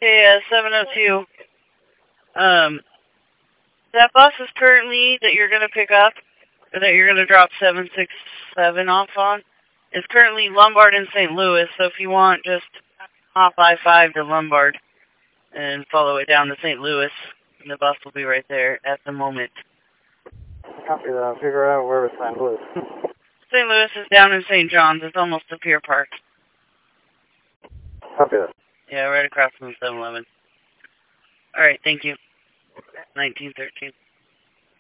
Yeah, 702. That bus is currently that you're gonna pick up, or that you're gonna drop 767 off on, is currently Lombard in St. Louis. So if you want, just hop I-5 to Lombard and follow it down to St. Louis, and the bus will be right there at the moment. Copy that. I'll figure out where it's St. Louis. St. Louis is down in St. John's. It's almost to Pier Park. Copy that. Yeah, right across from 7-Eleven. All right, thank you. 1913.